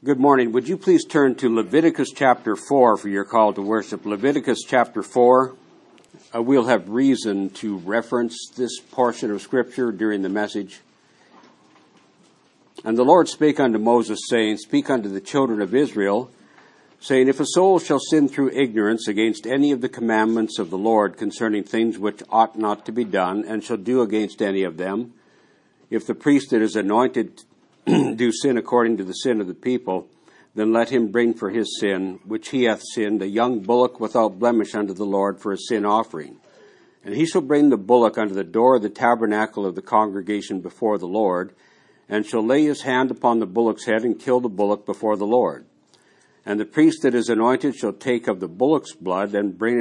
Good morning. Would you please turn to Leviticus chapter 4 for your call to worship? Leviticus chapter 4. We'll have reason to reference this portion of Scripture during the message. And the Lord spake unto Moses, saying, Speak unto the children of Israel, saying, If a soul shall sin through ignorance against any of the commandments of the Lord concerning things which ought not to be done, and shall do against any of them, if the priest that is anointed do sin according to the sin of the people, then let him bring for his sin, which he hath sinned, a young bullock without blemish unto the Lord for a sin offering. And he shall bring the bullock unto the door of the tabernacle of the congregation before the Lord, and shall lay his hand upon the bullock's head, and kill the bullock before the Lord. And the priest that is anointed shall take of the bullock's blood, and bring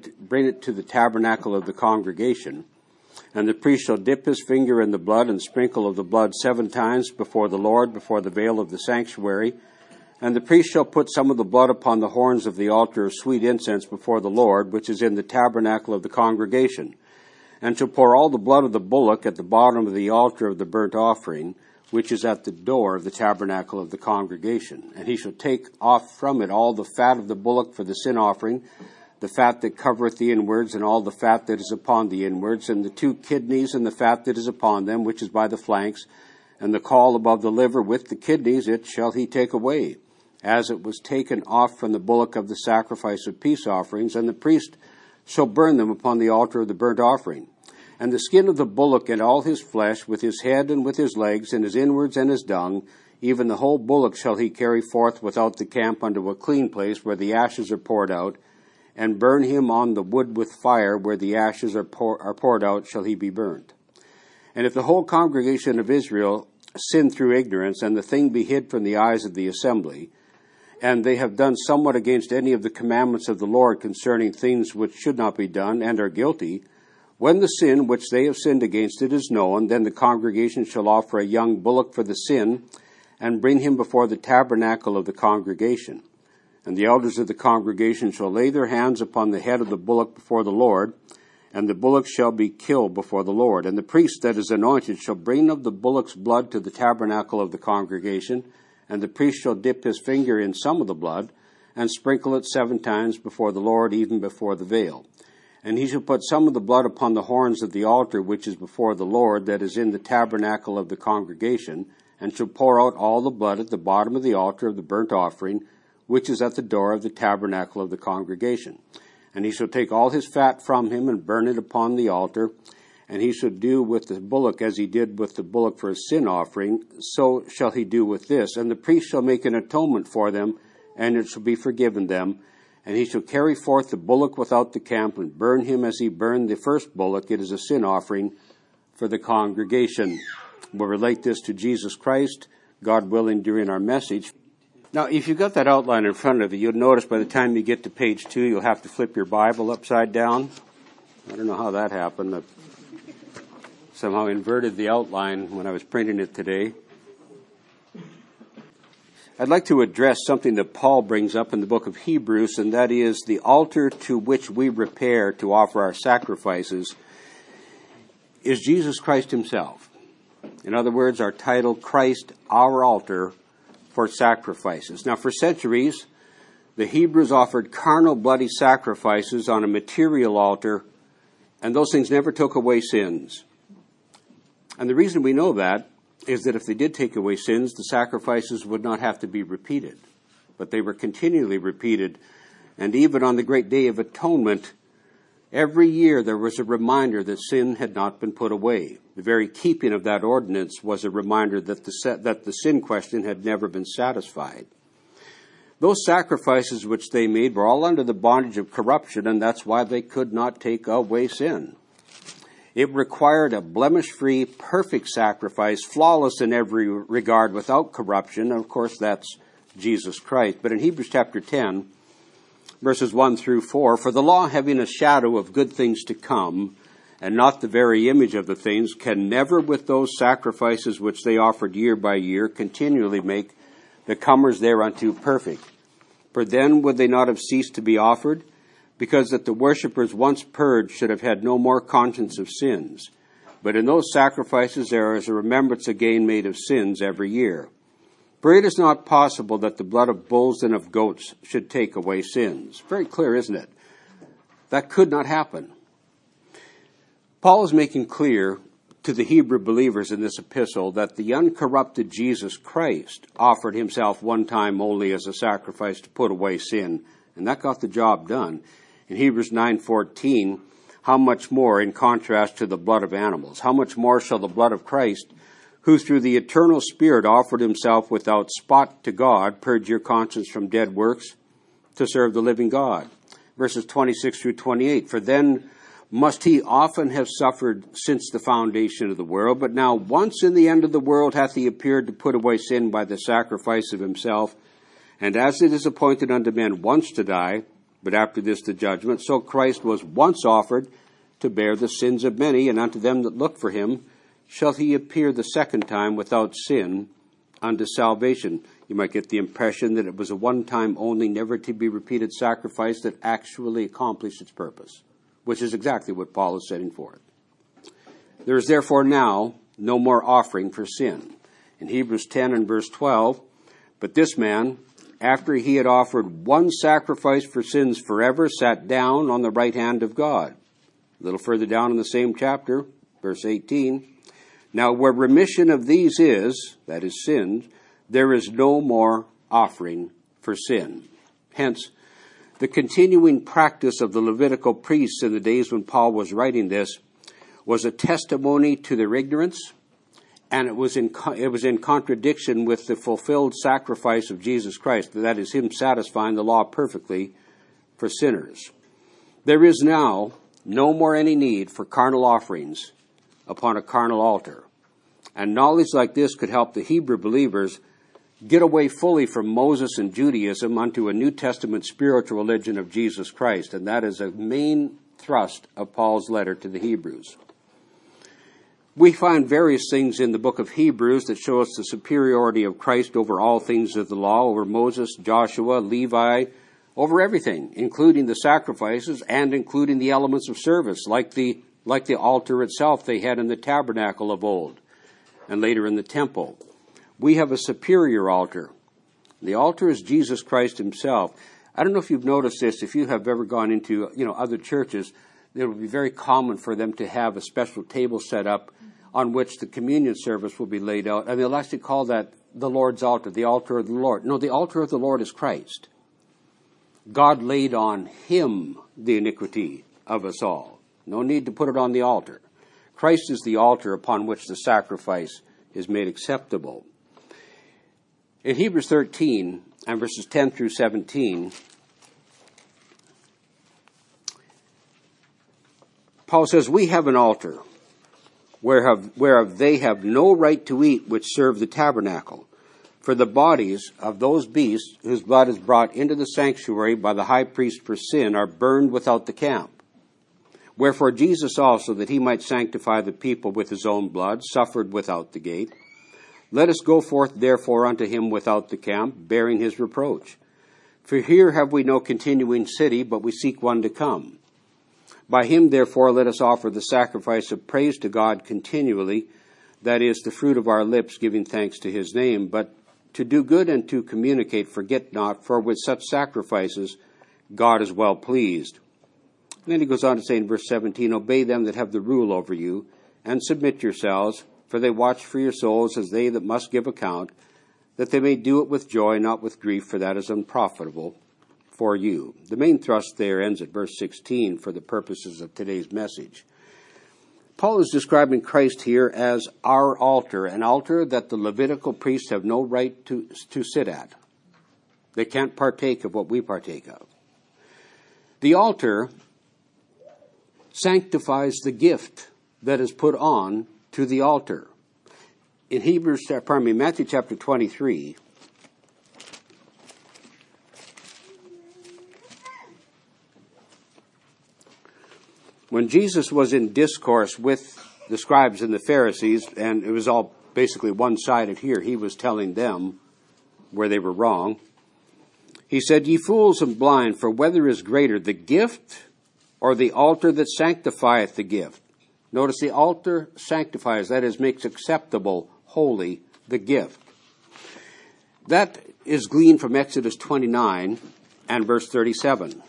it to the tabernacle of the congregation. And the priest shall dip his finger in the blood, and sprinkle of the blood 7 times before the Lord, before the veil of the sanctuary. And the priest shall put some of the blood upon the horns of the altar of sweet incense before the Lord, which is in the tabernacle of the congregation. And shall pour all the blood of the bullock at the bottom of the altar of the burnt offering, which is at the door of the tabernacle of the congregation. And he shall take off from it all the fat of the bullock for the sin offering, the fat that covereth the inwards, and all the fat that is upon the inwards, and the 2 kidneys, and the fat that is upon them, which is by the flanks, and the caul above the liver with the kidneys, it shall he take away, as it was taken off from the bullock of the sacrifice of peace offerings, and the priest shall burn them upon the altar of the burnt offering. And the skin of the bullock and all his flesh, with his head and with his legs, and his inwards and his dung, even the whole bullock shall he carry forth without the camp unto a clean place, where the ashes are poured out, and burn him on the wood with fire, where the ashes are poured out, shall he be burnt. And if the whole congregation of Israel sin through ignorance, and the thing be hid from the eyes of the assembly, and they have done somewhat against any of the commandments of the Lord concerning things which should not be done, and are guilty, when the sin which they have sinned against it is known, then the congregation shall offer a young bullock for the sin, and bring him before the tabernacle of the congregation. And the elders of the congregation shall lay their hands upon the head of the bullock before the Lord, and the bullock shall be killed before the Lord. And the priest that is anointed shall bring of the bullock's blood to the tabernacle of the congregation, and the priest shall dip his finger in some of the blood, and sprinkle it 7 times before the Lord, even before the veil. And he shall put some of the blood upon the horns of the altar which is before the Lord, that is in the tabernacle of the congregation, and shall pour out all the blood at the bottom of the altar of the burnt offering, which is at the door of the tabernacle of the congregation. And he shall take all his fat from him, and burn it upon the altar. And he shall do with the bullock as he did with the bullock for a sin offering, so shall he do with this. And the priest shall make an atonement for them, and it shall be forgiven them. And he shall carry forth the bullock without the camp, and burn him as he burned the first bullock. It is a sin offering for the congregation. We'll relate this to Jesus Christ, God willing, during our message. Now, if you've got that outline in front of you, you'll notice by the time you get to page 2, you'll have to flip your Bible upside down. I don't know how that happened. I somehow inverted the outline when I was printing it today. I'd like to address something that Paul brings up in the book of Hebrews, and that is the altar to which we repair to offer our sacrifices is Jesus Christ himself. In other words, our title, Christ, our altar for sacrifices. Now, for centuries, the Hebrews offered carnal, bloody sacrifices on a material altar, and those things never took away sins. And the reason we know that is that if they did take away sins, the sacrifices would not have to be repeated. But they were continually repeated, and even on the great day of atonement, every year there was a reminder that sin had not been put away. The very keeping of that ordinance was a reminder that the sin question had never been satisfied. Those sacrifices which they made were all under the bondage of corruption, and that's why they could not take away sin. It required a blemish-free, perfect sacrifice, flawless in every regard, without corruption. And of course, that's Jesus Christ. But in Hebrews chapter 10, verses 1 through 4, for the law, having a shadow of good things to come, and not the very image of the things, can never with those sacrifices which they offered year by year continually make the comers thereunto perfect. For then would they not have ceased to be offered, because that the worshippers once purged should have had no more conscience of sins. But in those sacrifices there is a remembrance again made of sins every year. For it is not possible that the blood of bulls and of goats should take away sins. Very clear, isn't it? That could not happen. Paul is making clear to the Hebrew believers in this epistle that the uncorrupted Jesus Christ offered himself one time only as a sacrifice to put away sin, and that got the job done. In Hebrews 9:14, how much more in contrast to the blood of animals? How much more shall the blood of Christ, who through the eternal Spirit offered himself without spot to God, purge your conscience from dead works to serve the living God? Verses 26 through 28, for then must he often have suffered since the foundation of the world, but now once in the end of the world hath he appeared to put away sin by the sacrifice of himself. And as it is appointed unto men once to die, but after this the judgment, so Christ was once offered to bear the sins of many, and unto them that look for him shall he appear the second time without sin unto salvation. You might get the impression that it was a one-time only, never to be repeated sacrifice that actually accomplished its purpose, which is exactly what Paul is setting forth. There is therefore now no more offering for sin. In Hebrews 10 and verse 12, but this man, after he had offered one sacrifice for sins forever, sat down on the right hand of God. A little further down in the same chapter, verse 18, now where remission of these is, that is sins, there is no more offering for sin. Hence, the continuing practice of the Levitical priests in the days when Paul was writing this was a testimony to their ignorance, and it was in contradiction with the fulfilled sacrifice of Jesus Christ, that is, him satisfying the law perfectly for sinners. There is now no more any need for carnal offerings upon a carnal altar. And knowledge like this could help the Hebrew believers get away fully from Moses and Judaism unto a New Testament spiritual religion of Jesus Christ. And that is a main thrust of Paul's letter to the Hebrews. We find various things in the book of Hebrews that show us the superiority of Christ over all things of the law, over Moses, Joshua, Levi, over everything, including the sacrifices and including the elements of service, like the altar itself they had in the tabernacle of old and later in the temple. We have a superior altar. The altar is Jesus Christ himself. I don't know if you've noticed this. If you have ever gone into other churches, it would be very common for them to have a special table set up on which the communion service will be laid out. And they'll actually call that the Lord's altar, the altar of the Lord. No, the altar of the Lord is Christ. God laid on him the iniquity of us all. No need to put it on the altar. Christ is the altar upon which the sacrifice is made acceptable. In Hebrews 13 and verses 10 through 17, Paul says, we have an altar whereof they have no right to eat which serve the tabernacle. For the bodies of those beasts whose blood is brought into the sanctuary by the high priest for sin are burned without the camp. Wherefore Jesus also, that he might sanctify the people with his own blood, suffered without the gate. Let us go forth therefore unto him without the camp, bearing his reproach. For here have we no continuing city, but we seek one to come. By him therefore let us offer the sacrifice of praise to God continually, that is, the fruit of our lips, giving thanks to his name. But to do good and to communicate forget not, for with such sacrifices God is well pleased. And then he goes on to say in verse 17, obey them that have the rule over you, and submit yourselves, for they watch for your souls as they that must give account, that they may do it with joy, not with grief, for that is unprofitable for you. The main thrust there ends at verse 16 for the purposes of today's message. Paul is describing Christ here as our altar, an altar that the Levitical priests have no right to sit at. They can't partake of what we partake of. The altar sanctifies the gift that is put on to the altar. In Matthew chapter 23, when Jesus was in discourse with the scribes and the Pharisees, and it was all basically one-sided here, he was telling them where they were wrong. He said, ye fools and blind, for whether is greater, the gift or the altar that sanctifieth the gift? Notice the altar sanctifies, that is, makes acceptable, holy, the gift. That is gleaned from Exodus 29 and verse 37,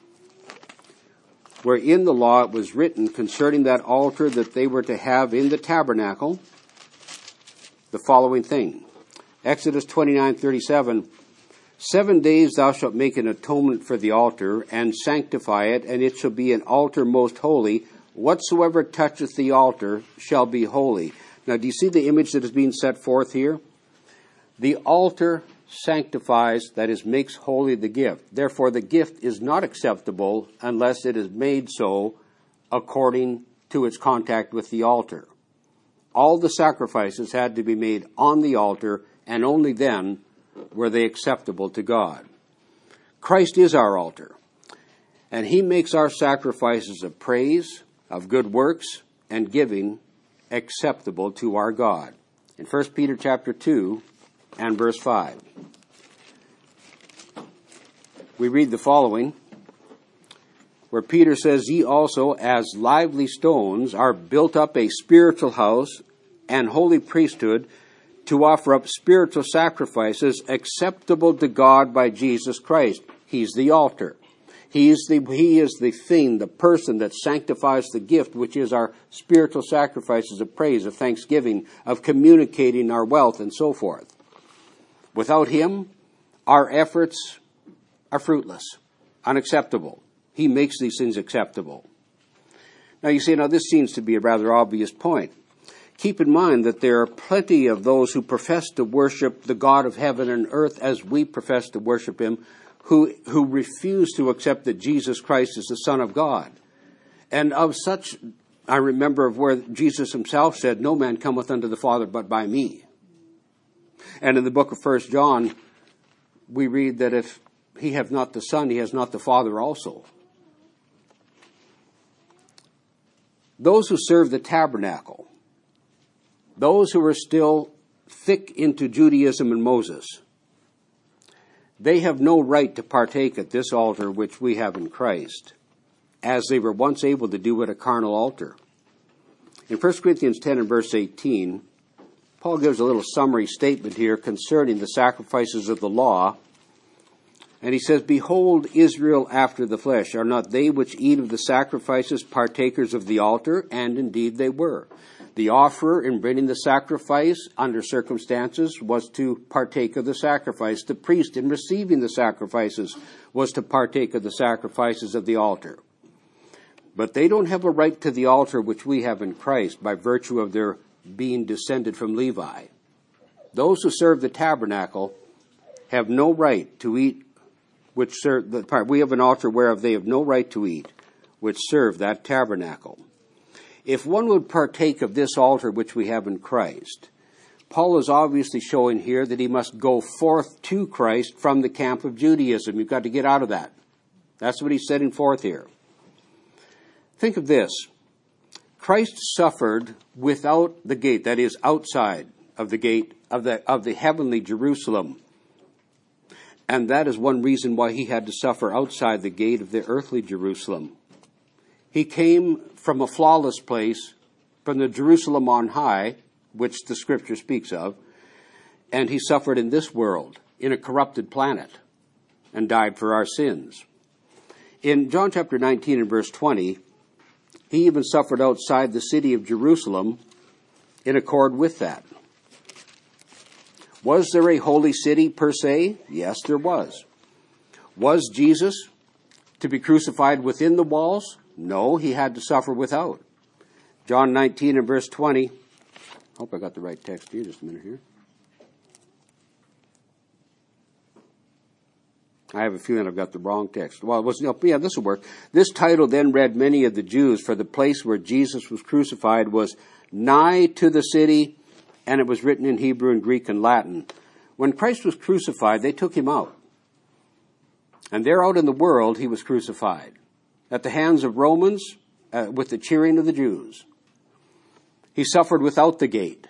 where in the law it was written concerning that altar that they were to have in the tabernacle the following thing. Exodus 29:37, 7 days thou shalt make an atonement for the altar, and sanctify it, and it shall be an altar most holy. Whatsoever toucheth the altar shall be holy. Now, do you see the image that is being set forth here? The altar sanctifies, that is, makes holy the gift. Therefore, the gift is not acceptable unless it is made so according to its contact with the altar. All the sacrifices had to be made on the altar, and only then were they acceptable to God. Christ is our altar, and he makes our sacrifices of praise, of good works, and giving acceptable to our God. In 1 Peter chapter 2 and verse 5, we read the following, where Peter says, ye also, as lively stones, are built up a spiritual house and holy priesthood, to offer up spiritual sacrifices acceptable to God by Jesus Christ. He's the altar. He is the thing, the person that sanctifies the gift, which is our spiritual sacrifices of praise, of thanksgiving, of communicating our wealth, and so forth. Without him, our efforts are fruitless, unacceptable. He makes these things acceptable. Now you say, this seems to be a rather obvious point. Keep in mind that there are plenty of those who profess to worship the God of heaven and earth as we profess to worship him, who refuse to accept that Jesus Christ is the Son of God. And of such, I remember of where Jesus himself said, no man cometh unto the Father but by me. And in the book of 1 John, we read that if he have not the Son, he has not the Father also. Those who serve the tabernacle, those who are still thick into Judaism and Moses, they have no right to partake at this altar which we have in Christ, as they were once able to do at a carnal altar. In 1 Corinthians 10 and verse 18, Paul gives a little summary statement here concerning the sacrifices of the law. And he says, behold, Israel after the flesh, are not they which eat of the sacrifices partakers of the altar? And indeed they were. The offerer in bringing the sacrifice under circumstances was to partake of the sacrifice. The priest in receiving the sacrifices was to partake of the sacrifices of the altar. But they don't have a right to the altar which we have in Christ by virtue of their being descended from Levi. Those who serve the tabernacle have no right to eat, which serve the part. We have an altar whereof they have no right to eat, which serve that tabernacle. If one would partake of this altar which we have in Christ, Paul is obviously showing here that he must go forth to Christ from the camp of Judaism. You've got to get out of that. That's what he's setting forth here. Think of this. Christ suffered without the gate, that is, outside of the gate of the heavenly Jerusalem. And that is one reason why he had to suffer outside the gate of the earthly Jerusalem. He came from a flawless place, from the Jerusalem on high, which the Scripture speaks of, and he suffered in this world, in a corrupted planet, and died for our sins. In John chapter 19 and verse 20, he even suffered outside the city of Jerusalem in accord with that. Was there a holy city per se? Yes, there was. Was Jesus to be crucified within the walls? No, he had to suffer without. John 19 and verse 20. Hope I got the right text here. Just a minute here. I have a feeling I've got the wrong text. Well, this will work. This title then read many of the Jews, for the place where Jesus was crucified was nigh to the city, and it was written in Hebrew and Greek and Latin. When Christ was crucified, they took him out. And there out in the world, he was crucified at the hands of Romans with the cheering of the Jews. He suffered without the gate,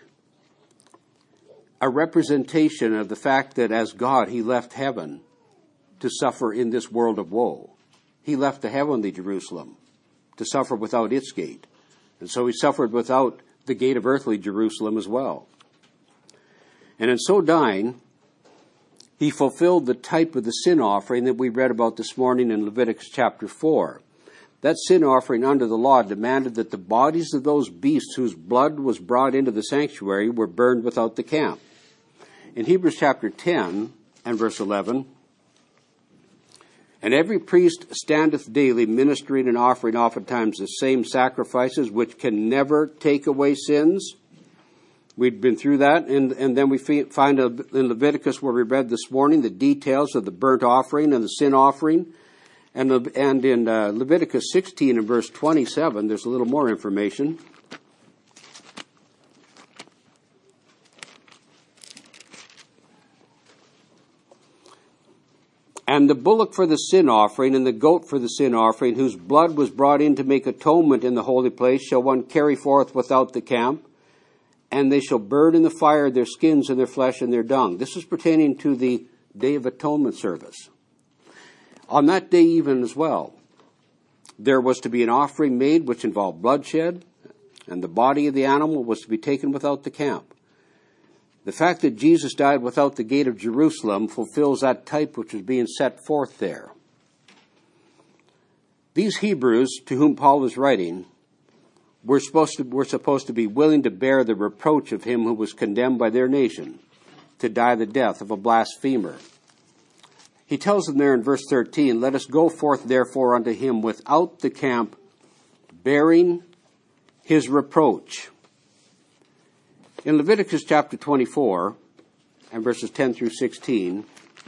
a representation of the fact that as God, he left heaven to suffer in this world of woe. He left the heavenly Jerusalem to suffer without its gate. And so he suffered without the gate of earthly Jerusalem as well. And in so dying, He fulfilled the type of the sin offering that we read about this morning in Leviticus chapter 4. That sin offering under the law demanded that the bodies of those beasts whose blood was brought into the sanctuary were burned without the camp. In Hebrews chapter 10 and verse 11, and every priest standeth daily ministering and offering oftentimes the same sacrifices which can never take away sins. We'd been through that, and then we find in Leviticus, where we read this morning, the details of the burnt offering and the sin offering. And in Leviticus 16 and verse 27, there's a little more information. And the bullock for the sin offering and the goat for the sin offering, whose blood was brought in to make atonement in the holy place, shall one carry forth without the camp, and they shall burn in the fire their skins and their flesh and their dung. This is pertaining to the Day of Atonement service. On that day even as well, there was to be an offering made which involved bloodshed, and the body of the animal was to be taken without the camp. The fact that Jesus died without the gate of Jerusalem fulfills that type which was being set forth there. These Hebrews, to whom Paul was writing, were supposed to be willing to bear the reproach of him who was condemned by their nation to die the death of a blasphemer. He tells them there in verse 13, let us go forth therefore unto him without the camp, bearing his reproach. In Leviticus chapter 24 and verses 10 through 16,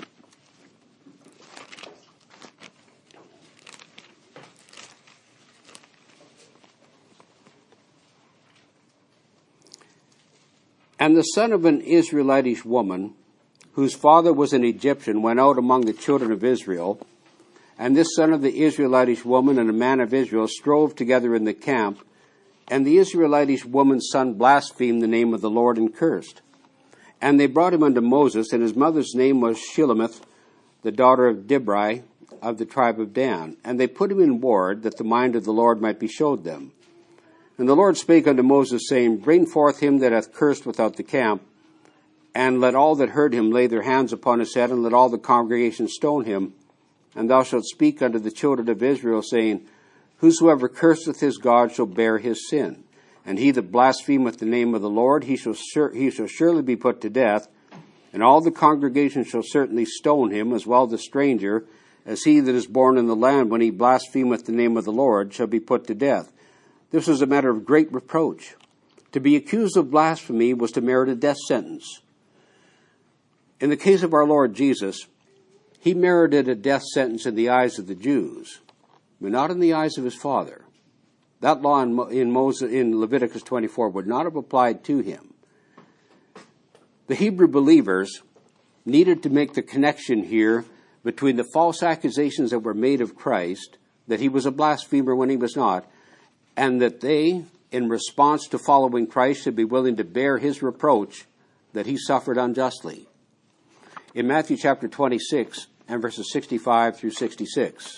and the son of an Israelitish woman, whose father was an Egyptian, went out among the children of Israel. And this son of the Israelitish woman and a man of Israel strove together in the camp. And the Israelitish woman's son blasphemed the name of the Lord and cursed. And they brought him unto Moses, and his mother's name was Shelemith, the daughter of Dibri, of the tribe of Dan. And they put him in ward, that the mind of the Lord might be showed them. And the Lord spake unto Moses, saying, bring forth him that hath cursed without the camp, and let all that heard him lay their hands upon his head, and let all the congregation stone him. And thou shalt speak unto the children of Israel, saying, whosoever curseth his God shall bear his sin. And he that blasphemeth the name of the Lord, he shall surely be put to death. And all the congregation shall certainly stone him, as well the stranger, as he that is born in the land, when he blasphemeth the name of the Lord, shall be put to death. This was a matter of great reproach. To be accused of blasphemy was to merit a death sentence. In the case of our Lord Jesus, he merited a death sentence in the eyes of the Jews, but not in the eyes of his Father. That law in Leviticus 24 would not have applied to him. The Hebrew believers needed to make the connection here between the false accusations that were made of Christ, that he was a blasphemer when he was not, and that they, in response to following Christ, should be willing to bear his reproach that he suffered unjustly. In Matthew chapter 26 and verses 65 through 66.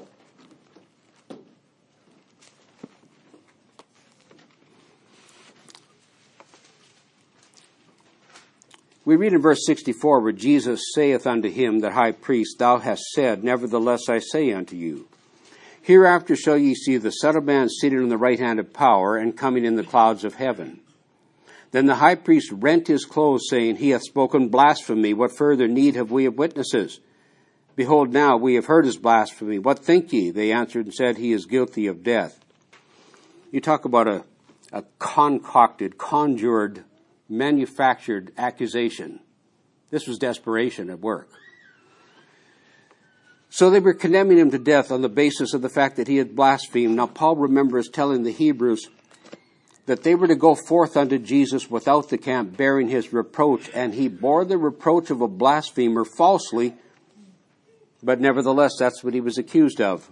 We read in verse 64, where Jesus saith unto him, the high priest, thou hast said, nevertheless I say unto you, hereafter shall ye see the Son of Man seated on the right hand of power, and coming in the clouds of heaven. Then the high priest rent his clothes, saying, he hath spoken blasphemy. What further need have we of witnesses? Behold, now we have heard his blasphemy. What think ye? They answered and said, he is guilty of death. You talk about a concocted, conjured, manufactured accusation. This was desperation at work. So they were condemning him to death on the basis of the fact that he had blasphemed. Now Paul remembers telling the Hebrews that they were to go forth unto Jesus without the camp, bearing his reproach, and he bore the reproach of a blasphemer falsely, but nevertheless that's what he was accused of.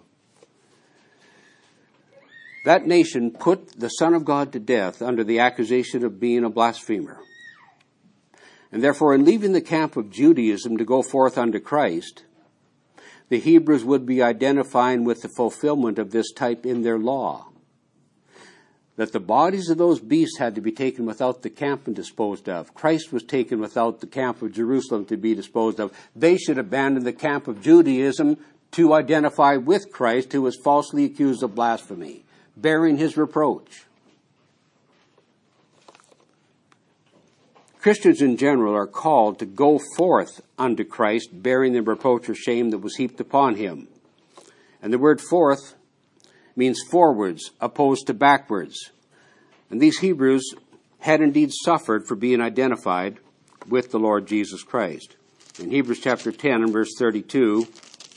That nation put the Son of God to death under the accusation of being a blasphemer. And therefore, in leaving the camp of Judaism to go forth unto Christ, the Hebrews would be identifying with the fulfillment of this type in their law. that the bodies of those beasts had to be taken without the camp and disposed of. Christ was taken without the camp of Jerusalem to be disposed of. They should abandon the camp of Judaism to identify with Christ, who was falsely accused of blasphemy, bearing his reproach. Christians in general are called to go forth unto Christ, bearing the reproach or shame that was heaped upon him. And the word forth means forwards, opposed to backwards. And these Hebrews had indeed suffered for being identified with the Lord Jesus Christ. In Hebrews chapter 10 and verse 32,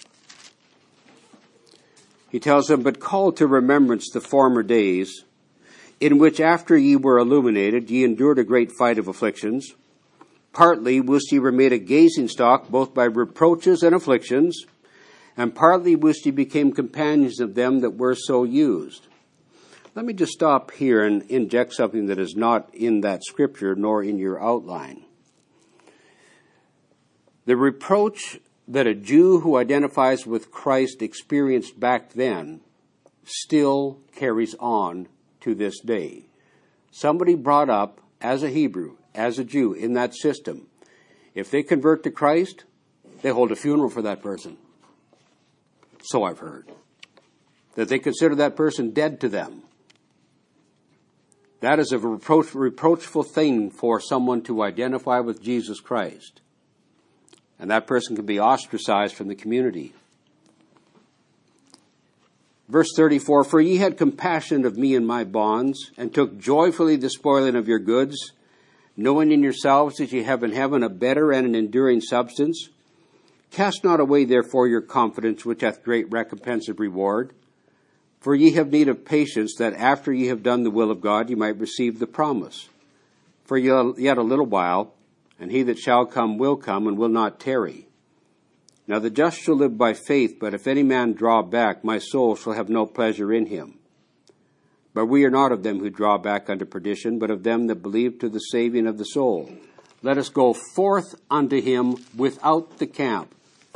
he tells them, "But call to remembrance the former days, in which after ye were illuminated, ye endured a great fight of afflictions. Partly whilst ye were made a gazing stock, both by reproaches and afflictions, and partly whilst ye became companions of them that were so used." Let me just stop here and inject something that is not in that scripture nor in your outline. The reproach that a Jew who identifies with Christ experienced back then still carries on to this day. Somebody brought up as a Hebrew, as a Jew in that system, if they convert to Christ, they hold a funeral for that person. So I've heard. That they consider that person dead to them. That is a reproachful thing for someone to identify with Jesus Christ. And that person can be ostracized from the community. Verse 34, "For ye had compassion of me and my bonds, and took joyfully the spoiling of your goods, knowing in yourselves that ye have in heaven a better and an enduring substance. Cast not away therefore your confidence, which hath great recompense of reward. For ye have need of patience, that after ye have done the will of God, ye might receive the promise. For yet a little while, and he that shall come will come, and will not tarry. Now the just shall live by faith, but if any man draw back, my soul shall have no pleasure in him. But we are not of them who draw back unto perdition, but of them that believe to the saving of the soul. Let us go forth unto him without the camp."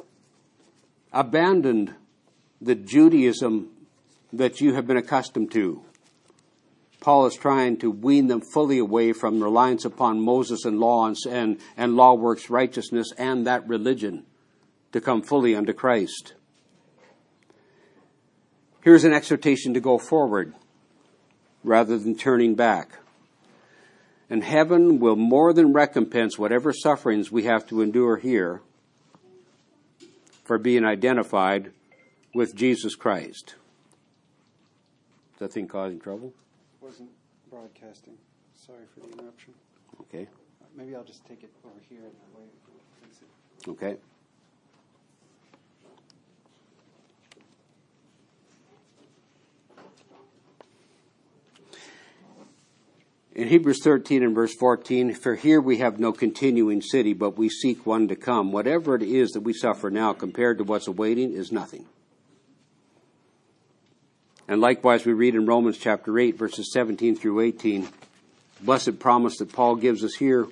Abandon the Judaism that you have been accustomed to. Paul is trying to wean them fully away from reliance upon Moses and law and law works righteousness and that religion to come fully unto Christ. Here's an exhortation to go forward rather than turning back. And heaven will more than recompense whatever sufferings we have to endure here for being identified with Jesus Christ. Is that thing causing trouble? Wasn't broadcasting. Sorry for the interruption. Okay. Maybe I'll just take it over here and that way we'll fix it. Okay. In Hebrews 13 and verse 14, "For here we have no continuing city, but we seek one to come. Whatever it is that we suffer now compared to what's awaiting is nothing." And likewise we read in Romans chapter 8, verses 17 through 18, blessed promise that Paul gives us here.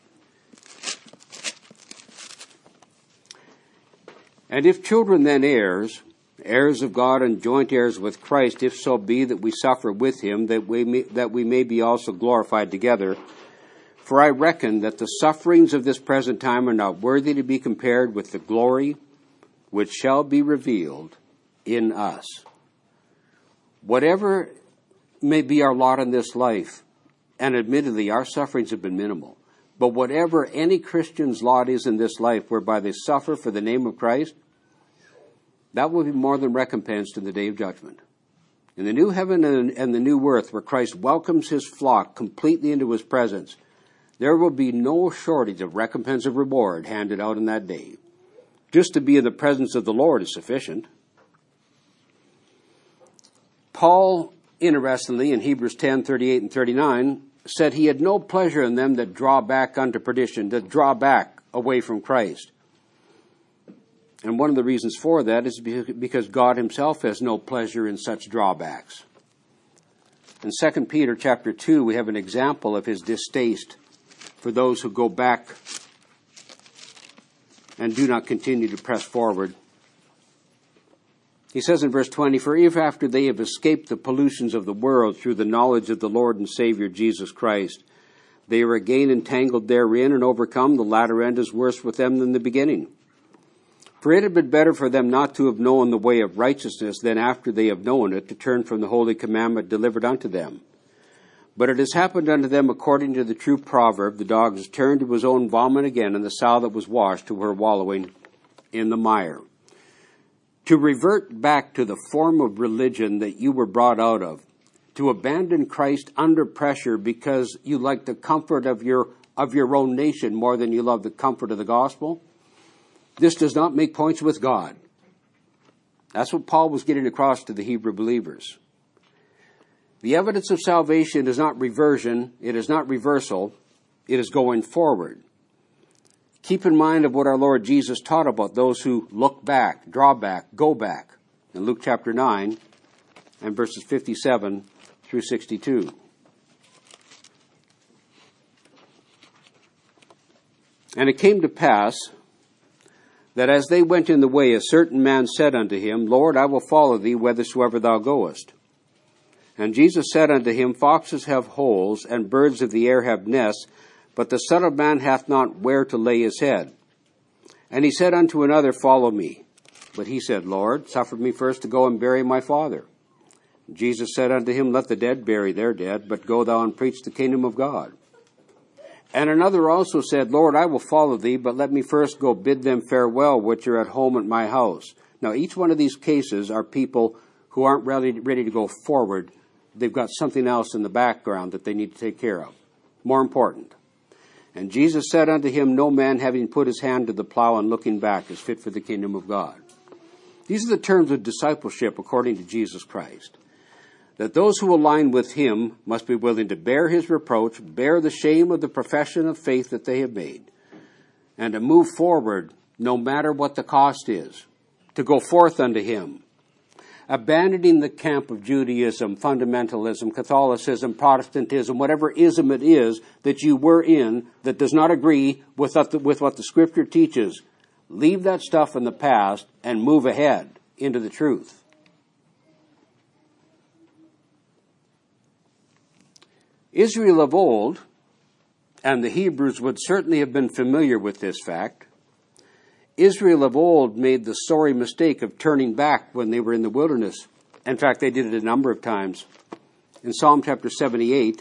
"And if children then heirs, heirs of God and joint heirs with Christ, if so be that we suffer with him, that we may be also glorified together. For I reckon that the sufferings of this present time are not worthy to be compared with the glory which shall be revealed in us." Whatever may be our lot in this life, and admittedly our sufferings have been minimal, but whatever any Christian's lot is in this life whereby they suffer for the name of Christ, that will be more than recompensed in the day of judgment. In the new heaven and the new earth, where Christ welcomes his flock completely into his presence, there will be no shortage of recompense of reward handed out in that day. Just to be in the presence of the Lord is sufficient. Paul, interestingly, in Hebrews 10, 38 and 39, said he had no pleasure in them that draw back unto perdition, that draw back away from Christ. And one of the reasons for that is because God himself has no pleasure in such drawbacks. In 2 Peter chapter 2, we have an example of his distaste for those who go back and do not continue to press forward. He says in verse 20, "For if after they have escaped the pollutions of the world through the knowledge of the Lord and Savior Jesus Christ, they are again entangled therein and overcome, the latter end is worse with them than the beginning. For it had been better for them not to have known the way of righteousness than after they have known it to turn from the holy commandment delivered unto them. But it has happened unto them according to the true proverb, the dog has turned to his own vomit again, and the sow that was washed to her wallowing in the mire." To revert back to the form of religion that you were brought out of, to abandon Christ under pressure because you like the comfort of your own nation more than you love the comfort of the gospel, this does not make points with God. That's what Paul was getting across to the Hebrew believers. The evidence of salvation is not reversion, it is not reversal, it is going forward. Keep in mind of what our Lord Jesus taught about those who look back, draw back, go back. In Luke chapter 9 and verses 57 through 62. "And it came to pass that as they went in the way, a certain man said unto him, Lord, I will follow thee whithersoever thou goest. And Jesus said unto him, Foxes have holes, and birds of the air have nests, but the Son of Man hath not where to lay his head. And he said unto another, Follow me. But he said, Lord, suffer me first to go and bury my father. Jesus said unto him, Let the dead bury their dead, but go thou and preach the kingdom of God. And another also said, Lord, I will follow thee, but let me first go bid them farewell, which are at home at my house. Now, each one of these cases are people who aren't ready to go forward. They've got something else in the background that they need to take care of. More important. And Jesus said unto him, No man having put his hand to the plow and looking back is fit for the kingdom of God. These are the terms of discipleship according to Jesus Christ. That those who align with him must be willing to bear his reproach, bear the shame of the profession of faith that they have made, and to move forward no matter what the cost is, to go forth unto him, abandoning the camp of Judaism, fundamentalism, Catholicism, Protestantism, whatever ism it is that you were in that does not agree with what the Scripture teaches. Leave that stuff in the past and move ahead into the truth. Israel of old, and the Hebrews would certainly have been familiar with this fact, Israel of old made the sorry mistake of turning back when they were in the wilderness. In fact, they did it a number of times. In Psalm chapter 78,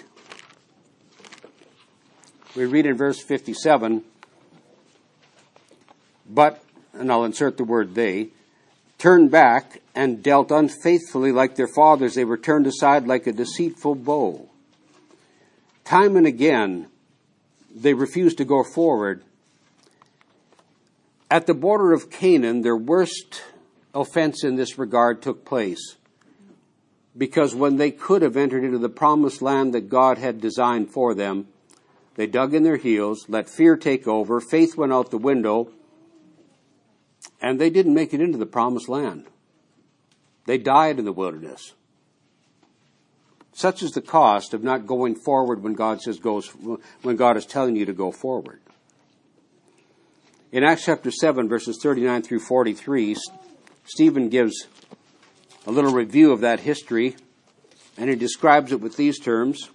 we read in verse 57, But, and I'll insert the word they, turned back and dealt unfaithfully like their fathers. They were turned aside like a deceitful bow. Time and again, they refused to go forward. At the border of Canaan, their worst offense in this regard took place, because when they could have entered into the promised land that God had designed for them, they dug in their heels, let fear take over, faith went out the window, and they didn't make it into the promised land. They died in the wilderness. Such is the cost of not going forward when God is telling you to go forward. In Acts chapter 7, verses 39 through 43, Stephen gives a little review of that history, and he describes it with these terms.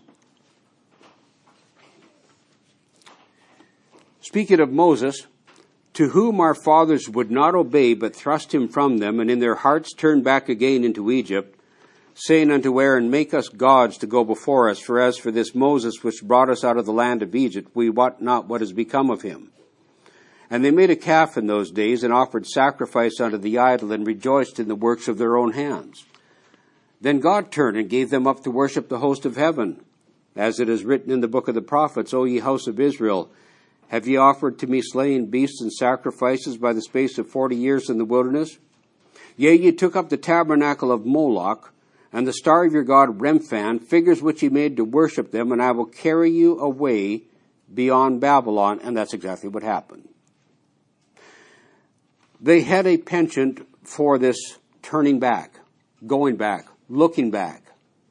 Speaking of Moses, to whom our fathers would not obey, but thrust him from them, and in their hearts turned back again into Egypt, saying unto Aaron, Make us gods to go before us, for as for this Moses which brought us out of the land of Egypt, we wot not what has become of him. And they made a calf in those days, and offered sacrifice unto the idol, and rejoiced in the works of their own hands. Then God turned and gave them up to worship the host of heaven, as it is written in the book of the prophets, O ye house of Israel, have ye offered to me slain beasts and sacrifices by the space of 40 years in the wilderness? Yea, ye took up the tabernacle of Moloch, and the star of your god Remphan, figures which ye made to worship them, and I will carry you away beyond Babylon. And that's exactly what happened. They had a penchant for this turning back, going back, looking back.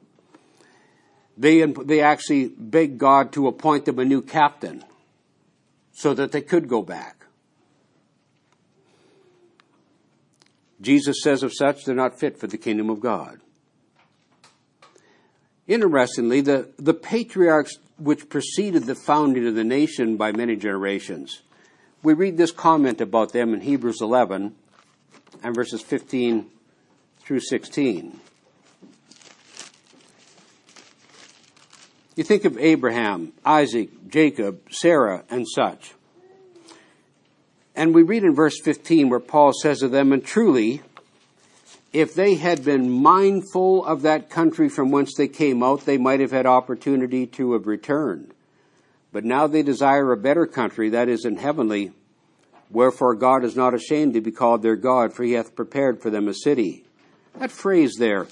They actually begged God to appoint them a new captain so that they could go back. Jesus says of such, they're not fit for the kingdom of God. Interestingly, the patriarchs which preceded the founding of the nation by many generations, we read this comment about them in Hebrews 11 and verses 15 through 16. You think of Abraham, Isaac, Jacob, Sarah, and such. And we read in verse 15 where Paul says of them, and truly, if they had been mindful of that country from whence they came out, they might have had opportunity to have returned. But now they desire a better country, that is in heavenly. Wherefore God is not ashamed to be called their God, for he hath prepared for them a city. That phrase there,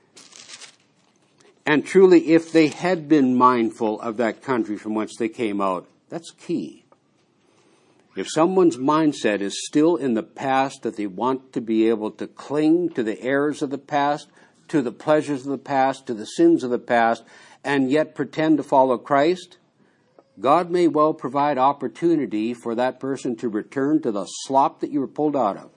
and truly if they had been mindful of that country from whence they came out, that's key. If someone's mindset is still in the past, that they want to be able to cling to the errors of the past, to the pleasures of the past, to the sins of the past, and yet pretend to follow Christ, God may well provide opportunity for that person to return to the slop that you were pulled out of.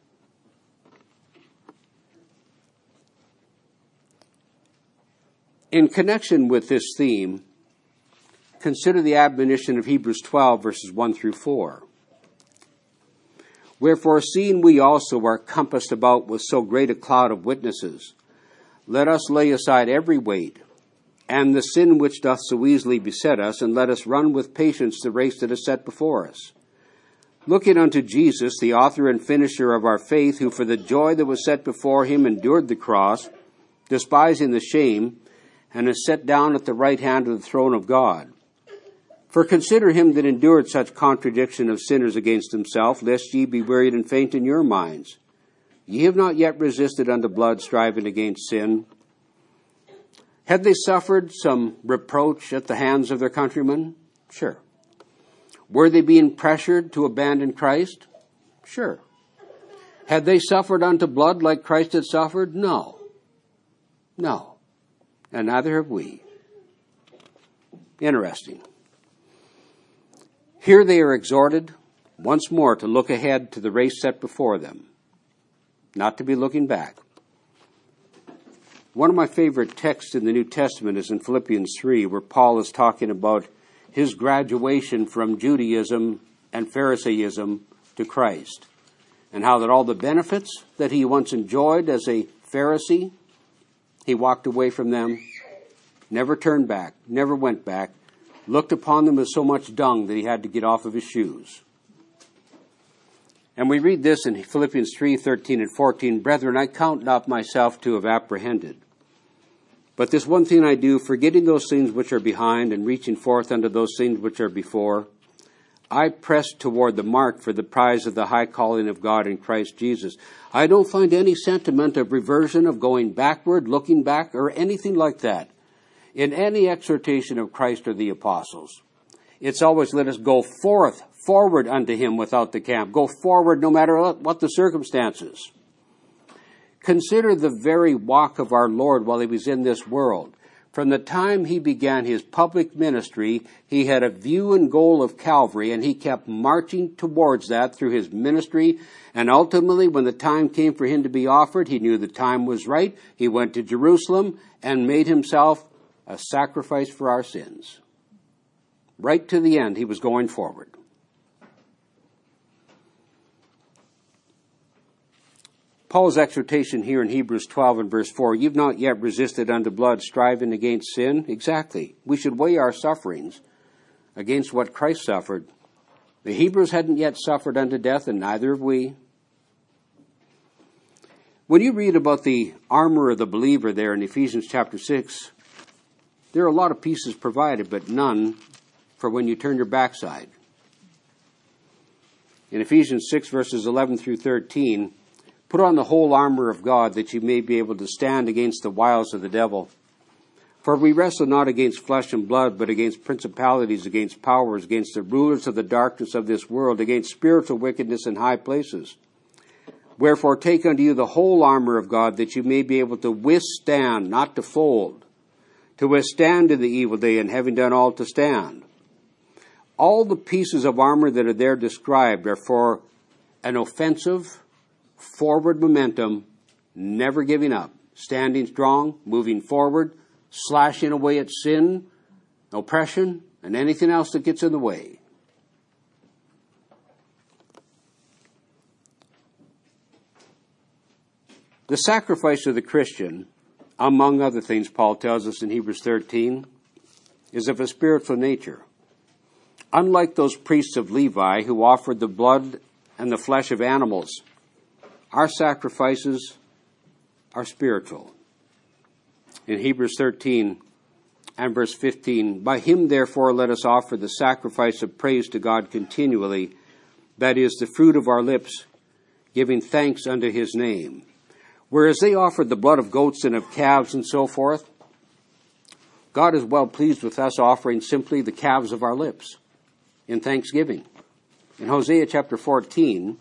In connection with this theme, consider the admonition of Hebrews 12, verses 1 through 4. Wherefore, seeing we also are compassed about with so great a cloud of witnesses, let us lay aside every weight, and the sin which doth so easily beset us, and let us run with patience the race that is set before us. Looking unto Jesus, the author and finisher of our faith, who for the joy that was set before him endured the cross, despising the shame, and is set down at the right hand of the throne of God. For consider him that endured such contradiction of sinners against himself, lest ye be wearied and faint in your minds. Ye have not yet resisted unto blood, striving against sin. Had they suffered some reproach at the hands of their countrymen? Sure. Were they being pressured to abandon Christ? Sure. Had they suffered unto blood like Christ had suffered? No. No. And neither have we. Interesting. Here they are exhorted once more to look ahead to the race set before them, not to be looking back. One of my favorite texts in the New Testament is in Philippians 3, where Paul is talking about his graduation from Judaism and Pharisaism to Christ, and how that all the benefits that he once enjoyed as a Pharisee, he walked away from them, never turned back, never went back, looked upon them as so much dung that he had to get off of his shoes. And we read this in Philippians 3, 13 and 14, Brethren, I count not myself to have apprehended. But this one thing I do, forgetting those things which are behind and reaching forth unto those things which are before, I press toward the mark for the prize of the high calling of God in Christ Jesus. I don't find any sentiment of reversion, of going backward, looking back, or anything like that in any exhortation of Christ or the apostles. It's always let us go forward unto him without the camp. Go forward no matter what the circumstances. Consider the very walk of our Lord while he was in this world. From the time he began his public ministry, he had a view and goal of Calvary, and he kept marching towards that through his ministry. And ultimately, when the time came for him to be offered, he knew the time was right. He went to Jerusalem and made himself a sacrifice for our sins. Right to the end, he was going forward. Paul's exhortation here in Hebrews 12 and verse 4, you've not yet resisted unto blood, striving against sin. Exactly. We should weigh our sufferings against what Christ suffered. The Hebrews hadn't yet suffered unto death, and neither have we. When you read about the armor of the believer there in Ephesians chapter 6, there are a lot of pieces provided, but none for when you turn your backside. In Ephesians 6, verses 11 through 13, put on the whole armor of God, that you may be able to stand against the wiles of the devil. For we wrestle not against flesh and blood, but against principalities, against powers, against the rulers of the darkness of this world, against spiritual wickedness in high places. Wherefore take unto you the whole armor of God, that you may be able to withstand, not to fold, to withstand in the evil day, and having done all to stand. All the pieces of armor that are there described are for an offensive, forward momentum, never giving up, standing strong, moving forward, slashing away at sin, oppression, and anything else that gets in the way. The sacrifice of the Christian, among other things, Paul tells us in Hebrews 13, is of a spiritual nature. Unlike those priests of Levi who offered the blood and the flesh of animals, our sacrifices are spiritual. In Hebrews 13 and verse 15, by him therefore let us offer the sacrifice of praise to God continually, that is the fruit of our lips, giving thanks unto his name. Whereas they offered the blood of goats and of calves and so forth, God is well pleased with us offering simply the calves of our lips in thanksgiving. In Hosea chapter 14,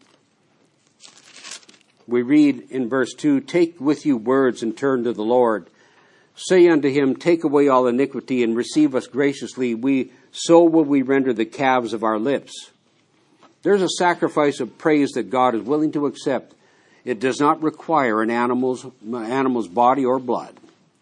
we read in verse 2, take with you words and turn to the Lord. Say unto him, take away all iniquity and receive us graciously. So will we render the calves of our lips. There's a sacrifice of praise that God is willing to accept. It does not require an animal's body or blood.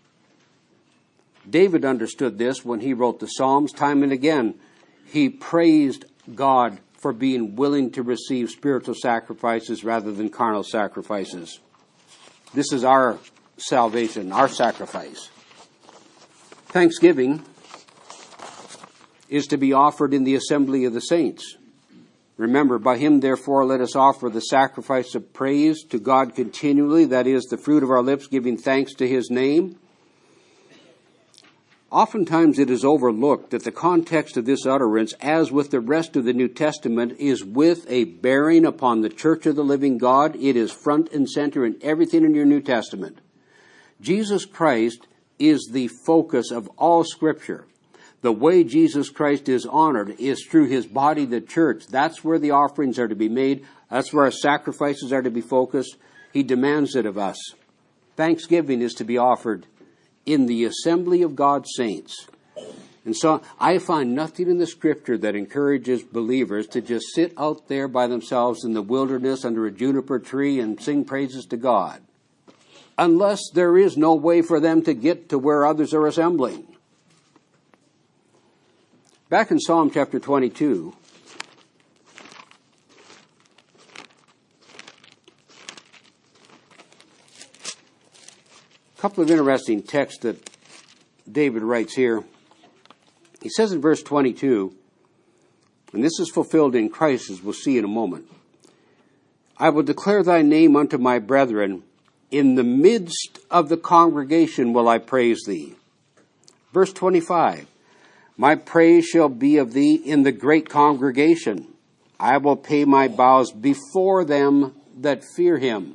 David understood this when he wrote the Psalms. Time and again, he praised God for being willing to receive spiritual sacrifices rather than carnal sacrifices. This is our salvation, our sacrifice. Thanksgiving is to be offered in the assembly of the saints. Remember, by him therefore let us offer the sacrifice of praise to God continually, that is, the fruit of our lips, giving thanks to his name. Oftentimes it is overlooked that the context of this utterance, as with the rest of the New Testament, is with a bearing upon the church of the living God. It is front and center in everything in your New Testament. Jesus Christ is the focus of all Scripture. The way Jesus Christ is honored is through his body, the church. That's where the offerings are to be made. That's where our sacrifices are to be focused. He demands it of us. Thanksgiving is to be offered in the assembly of God's saints. And so I find nothing in the Scripture that encourages believers to just sit out there by themselves in the wilderness under a juniper tree and sing praises to God, unless there is no way for them to get to where others are assembling. Back in Psalm chapter 22, a couple of interesting texts that David writes here. He says in verse 22, and this is fulfilled in Christ, as we'll see in a moment, I will declare thy name unto my brethren. In the midst of the congregation will I praise thee. Verse 25, my praise shall be of thee in the great congregation. I will pay my vows before them that fear him.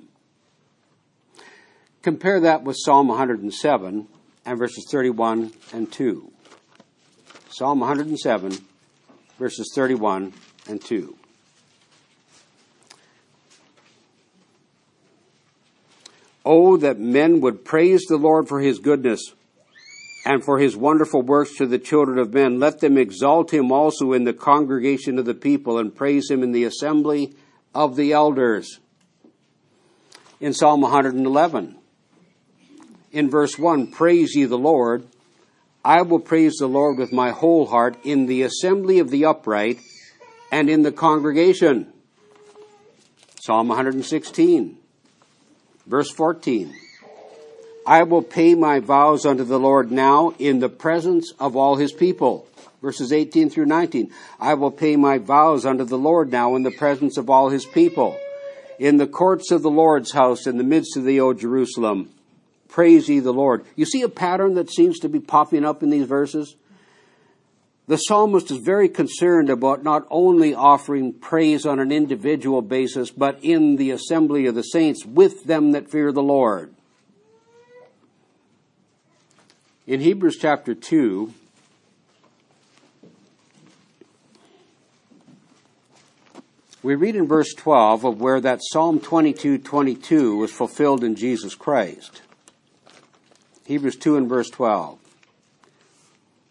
Compare that with Psalm 107 and verses 31 and 2. Psalm 107, verses 31 and 2. Oh, that men would praise the Lord for his goodness and for his wonderful works to the children of men. Let them exalt him also in the congregation of the people and praise him in the assembly of the elders. In Psalm 111, in verse 1, praise ye the Lord. I will praise the Lord with my whole heart in the assembly of the upright and in the congregation. Psalm 116, verse 14. I will pay my vows unto the Lord now in the presence of all his people. Verses 18 through 19. I will pay my vows unto the Lord now in the presence of all his people. In the courts of the Lord's house, in the midst of thee, O Jerusalem, praise ye the Lord. You see a pattern that seems to be popping up in these verses? The psalmist is very concerned about not only offering praise on an individual basis, but in the assembly of the saints with them that fear the Lord. In Hebrews chapter 2, we read in verse 12 of where that Psalm 22:22 was fulfilled in Jesus Christ. Hebrews 2 and verse 12.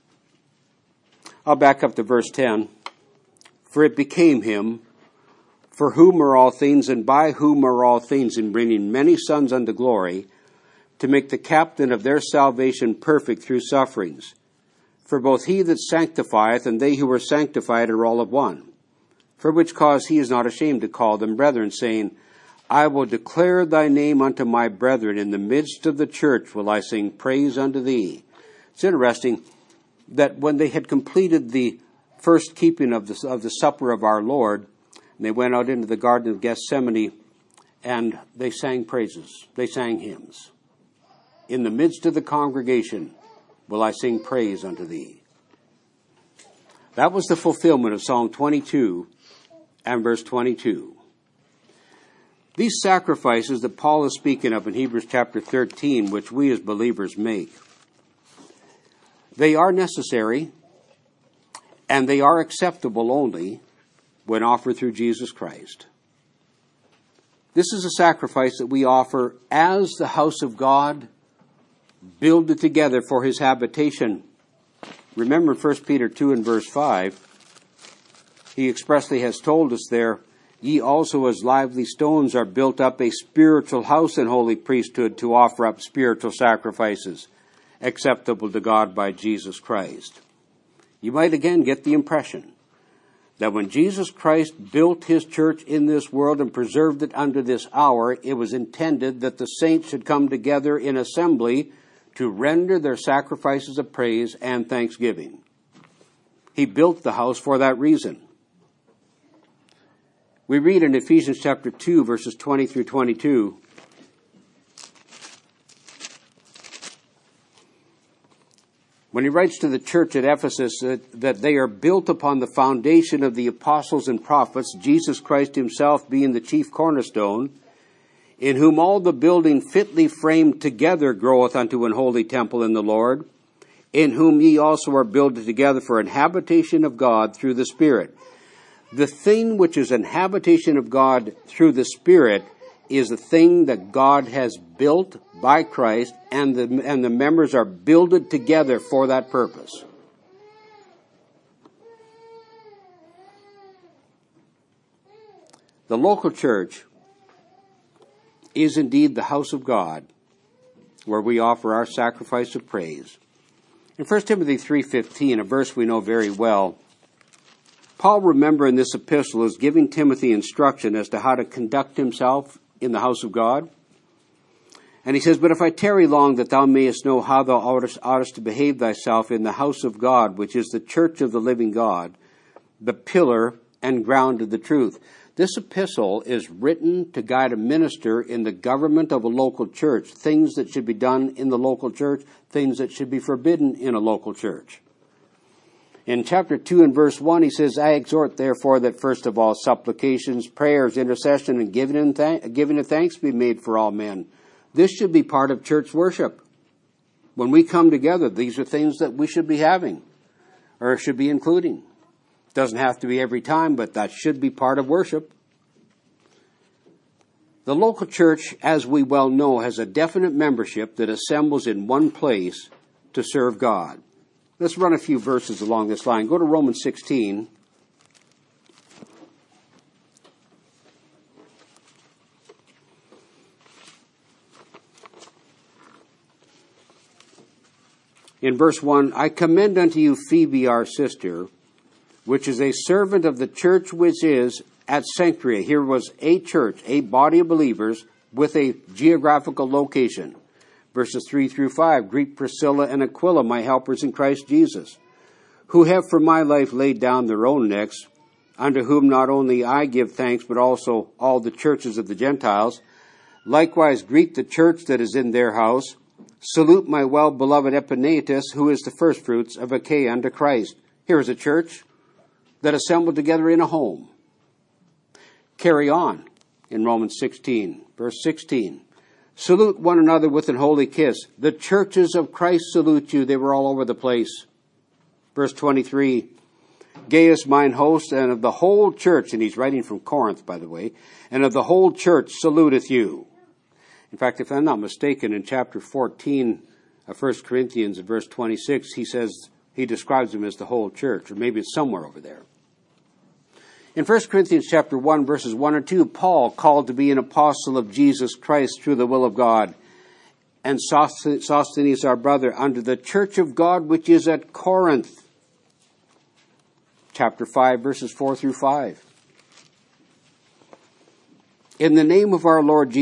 I'll back up to verse 10. For it became him, for whom are all things, and by whom are all things, in bringing many sons unto glory, to make the captain of their salvation perfect through sufferings. For both he that sanctifieth and they who are sanctified are all of one. For which cause he is not ashamed to call them brethren, saying, I will declare thy name unto my brethren. In the midst of the church will I sing praise unto thee. It's interesting that when they had completed the first keeping of the supper of our Lord, they went out into the Garden of Gethsemane and they sang praises. They sang hymns. In the midst of the congregation will I sing praise unto thee. That was the fulfillment of Psalm 22 and verse 22. These sacrifices that Paul is speaking of in Hebrews chapter 13, which we as believers make, they are necessary and they are acceptable only when offered through Jesus Christ. This is a sacrifice that we offer as the house of God, builded together for his habitation. Remember 1 Peter 2 and verse 5, he expressly has told us there, ye also as lively stones are built up a spiritual house and holy priesthood to offer up spiritual sacrifices acceptable to God by Jesus Christ. You might again get the impression that when Jesus Christ built his church in this world and preserved it unto this hour, it was intended that the saints should come together in assembly to render their sacrifices of praise and thanksgiving. He built the house for that reason. We read in Ephesians chapter 2, verses 20 through 22, when he writes to the church at Ephesus that they are built upon the foundation of the apostles and prophets, Jesus Christ himself being the chief cornerstone, in whom all the building fitly framed together groweth unto an holy temple in the Lord, in whom ye also are builded together for an habitation of God through the Spirit. The thing which is an habitation of God through the Spirit is the thing that God has built by Christ, and the members are builded together for that purpose. The local church is indeed the house of God, where we offer our sacrifice of praise. In 1 Timothy 3:15, a verse we know very well, Paul, remember in this epistle, is giving Timothy instruction as to how to conduct himself in the house of God. And he says, but if I tarry long, that thou mayest know how thou oughtest to behave thyself in the house of God, which is the church of the living God, the pillar and ground of the truth. This epistle is written to guide a minister in the government of a local church, things that should be done in the local church, things that should be forbidden in a local church. In chapter 2 and verse 1, he says, I exhort therefore that first of all supplications, prayers, intercession, and giving of thanks be made for all men. This should be part of church worship. When we come together, these are things that we should be having, or should be including. Doesn't have to be every time, but that should be part of worship. The local church, as we well know, has a definite membership that assembles in one place to serve God. Let's run a few verses along this line. Go to Romans 16. In verse 1, I commend unto you Phoebe, our sister, which is a servant of the church which is at Cenchrea. Here was a church, a body of believers with a geographical location. Verses 3 through 5, greet Priscilla and Aquila, my helpers in Christ Jesus, who have for my life laid down their own necks, unto whom not only I give thanks, but also all the churches of the Gentiles. Likewise greet the church that is in their house. Salute my well-beloved Epaenetus, who is the firstfruits of Achaia unto Christ. Here is a church that assembled together in a home. Carry on in Romans 16, verse 16. Salute one another with an holy kiss. The churches of Christ salute you. They were all over the place. Verse 23. Gaius, mine host, and of the whole church, and he's writing from Corinth, by the way, and of the whole church saluteth you. In fact, if I'm not mistaken, in chapter 14 of 1 Corinthians, verse 26, he describes them as the whole church, or maybe it's somewhere over there. In 1 Corinthians chapter 1, verses 1 and 2, Paul, called to be an apostle of Jesus Christ through the will of God, and Sosthenes our brother, unto the church of God which is at Corinth. Chapter 5, verses 4 through 5. In the name of our Lord Jesus